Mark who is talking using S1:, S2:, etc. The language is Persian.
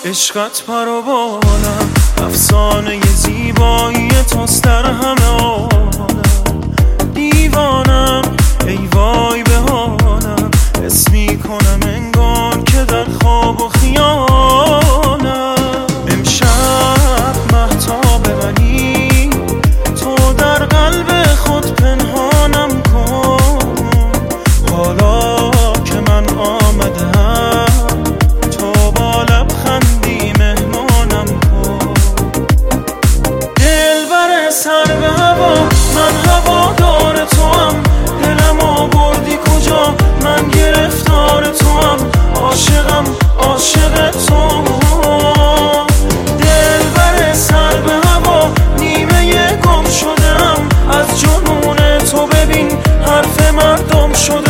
S1: عشقت پروانم، افسانه زیبایی توست در همه عالم. دیوانم ای وای به حالم، حس میکنم انگار که در خواب و خیالم. امشب مهتاب منی، تو در قلب خود پنهانم کن. حالا که من آمدم، تو با لبخندی مهمانم کن. دلبر سر به هوا، من هوادار توام. دلم آوردی کجا، من گرفتار توام. عاشقم عاشق تو. دلبر سر به هوا، نیمه گم شدم از جنون تو. ببین حرف مردم شده